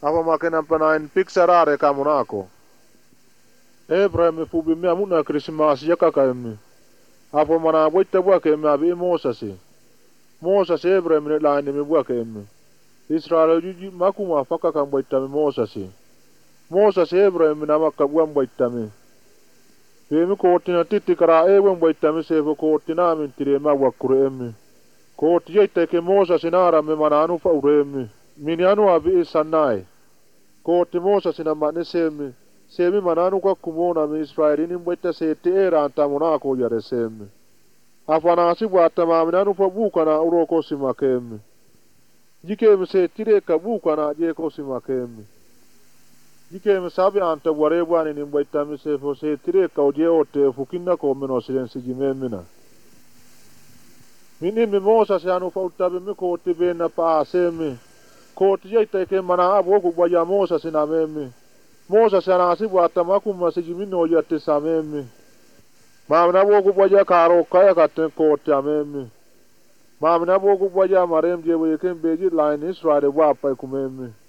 Apa makena panain piksarare kamunako. Abraham fubimia muna Christmas yakakaemi. Apa mana boita buakemi abi Mosasi. Mosasi Abraham ne laini mi buakemi. Israel juji makuma faka kan boita mi Mosasi. Mosasi Abraham na makabuan boita mi. Pemi kotina titi kara ewen boita mi sefo kotina min tirema wakuremi. Koti jete ke Mosasi nara mi mananu fa uremi. Minianu abi isanai. Koti Mosasi na mane semi mananu kwa kumona mi Israeli ni mbwete seti era antamunako yare semi. Afanasi wata maminanu fa buka na uroko simakemi. Jikemi setire ka buka na jeko simakemi. Jikemi sabi anta warebwani ni mbwete mi sefo setire ka uje ote fukinna ko mino silensi jimemina. Mini mi Mosasi anu fa utabe mi koti bena pa semi. Koti jete ke mana abu kubwaya Mosasi na memi. Mosasi anasi wata makuma sijimino yate samemi. Mamna bogu bwaja karo kaya katen koti amemi. Mamna bogu bwaja marem jewe ken beji line Israel wapa kumemi.